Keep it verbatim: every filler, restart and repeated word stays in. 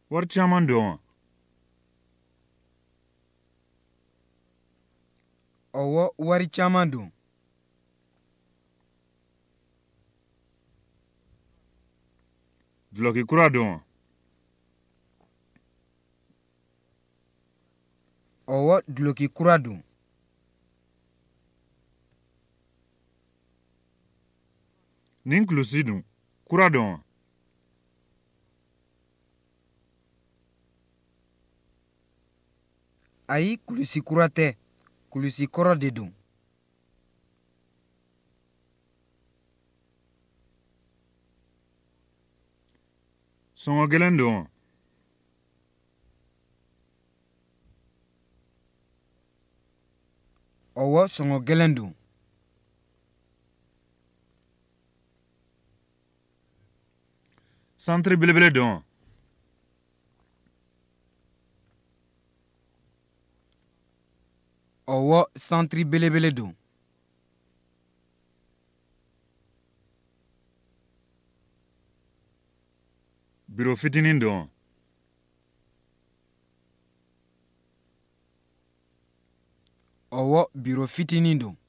Wari caman don wa? Ɔwɔ wari caman don. Duloki kura don wa? Ɔwɔ duloki kura don. Nin kulusi dun kura don wa? Ayi kulusi kura tɛ, kulusi kɔrɔ de don. Sɔngɔ gɛlɛn don wa? Ɔwɔ sɔngɔ gɛlɛn don. Santiri belebele don wa? Ɔwɔ santiri belebele don. Biro fitinin don wa? Ɔwɔ biro fitinin don.